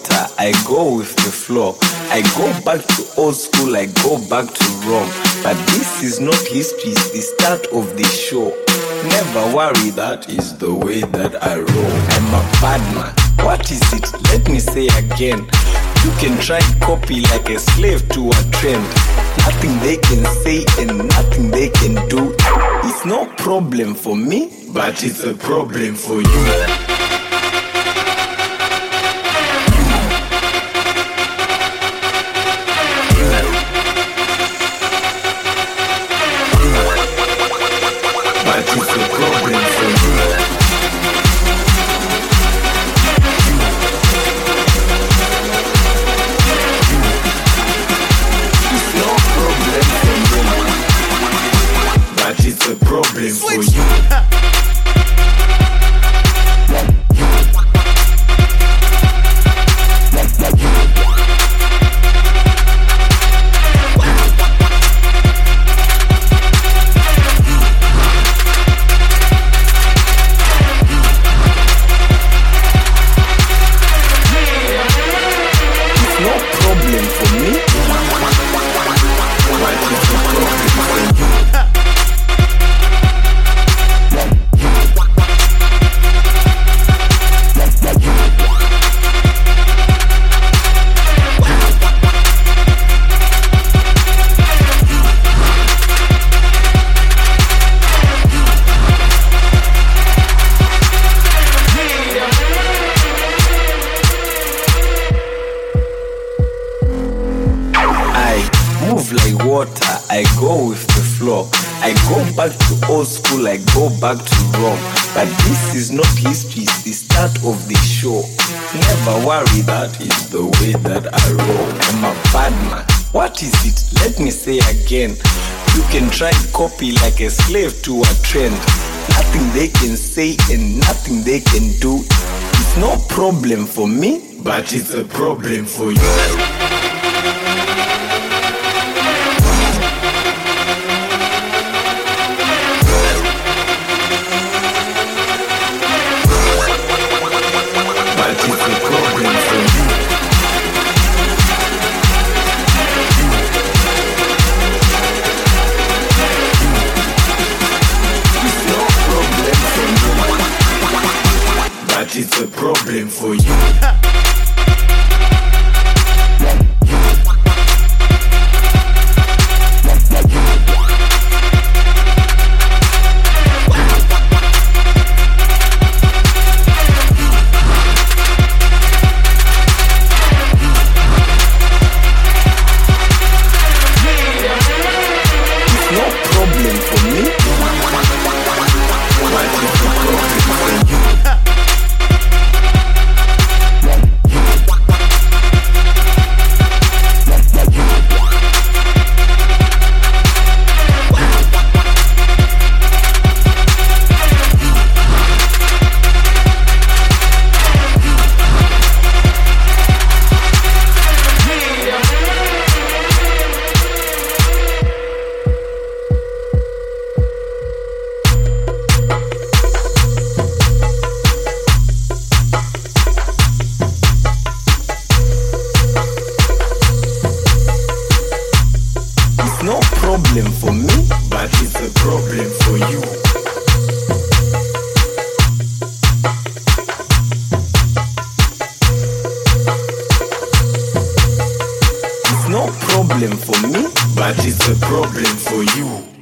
water, I go with the flow. I go back to old school, I go back to Rome. But this is not history, it's the start of the show. Never worry, that is the way that I roll. I'm a bad man. What is it? Let me say again. You can try and copy like a slave to a trend. Nothing they can say and nothing they can do. It's no problem for me, but it's a problem for you. Problem for you. Like water, I go with the flow. I go back to old school, I go back to Rome. But this is not history, it's the start of the show. Never worry, that is the way that I roll. I'm a bad man. What is it? Let me say again. You can try and copy like a slave to a trend. Nothing they can say and nothing they can do. It's no problem for me, but it's a problem for you. It's a problem for you. No problem for me, but it's a problem for you. It's no problem for me, but it's a problem for you.